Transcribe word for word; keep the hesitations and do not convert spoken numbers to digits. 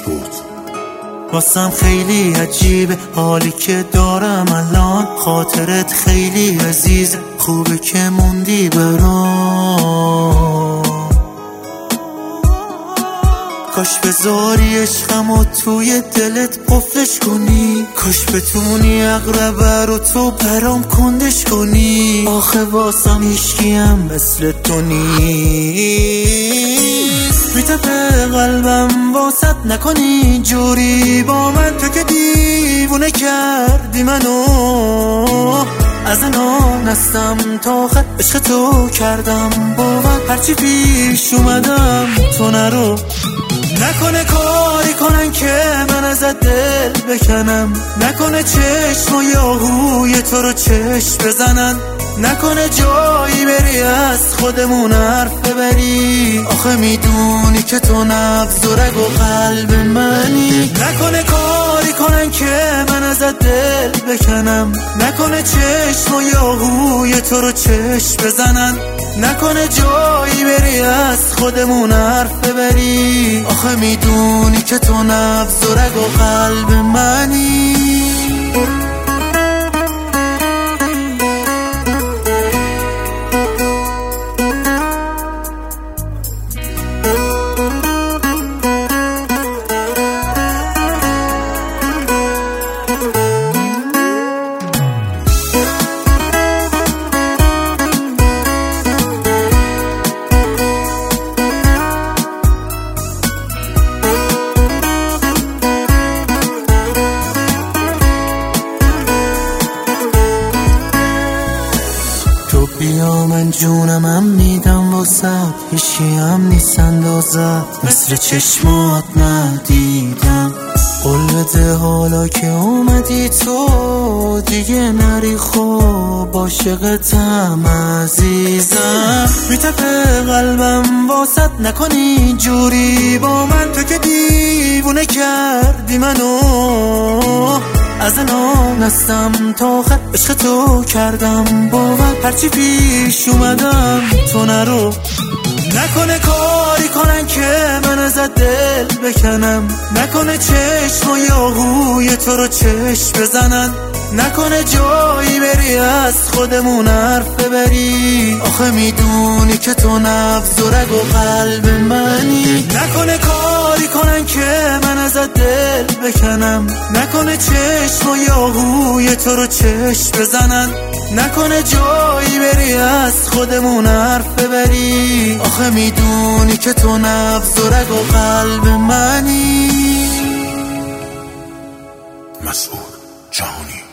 مسعود. واسم خیلی عجیبه حالی که دارم الان، خاطرت خیلی عزیزه، خوبه که موندی برام. کاش بذاری عشقمو توی دلت قفلش کنی، کاش بتونی اقربه رو تو برام کندش کنی. آخه واسم هیچکیم مثل تو نیست، میتپه قلبم واسط نکنی جوری با من، تو که دیوونه کردی منو. از انان هستم تا خط عشق تو کردم باور، هرچی پیش اومدم تو نرو. نکنه کاری کنن که من ازت دل بکنم، نکنه چشم و یاهوی تو رو چشم بزنن، نکنه جایی بری از خودمون حرف ببری. آخه میدونی که تو نبض و رگ و قلب منی. نکنه کاری کنن که من ازت دل بکنم، نکنه چشم و یاهوی تو رو چشم بزنن، نکنه جایی بری از خودمون حرف ببری. آخه میدونی که تو نبض و رگ و قلب منی. بیا من جونمم میدم واسد، هیچی هم نیست اندازد، مثل چشمات ندیدم. قول بده حالا که اومدی تو دیگه نری، خوب عاشقتم عزیزم. میتپه قلبم واسط نکنی جوری با من، تو که دیوونه کردی منو. از انان هستم تا خط عشق تو کردم باور، هرچی پیش اومدم تو نرو. نکنه کاری کنن که من ازت دل بکنم، نکنه چشم و یاهوی تو رو چشم بزنن، نکنه جایی بری از خودمون حرف ببری. آخه میدونی که تو نبض و رگ و قلب منی. نکنه کاری کنن که من ازت دل بکنم، نکنه چشم و یاهوی تو رو چشم بزنن، نکنه جایی بری از خودمون حرف ببری. آخه میدونی که تو نبض و رگ و قلب منی. مسعود جهانی.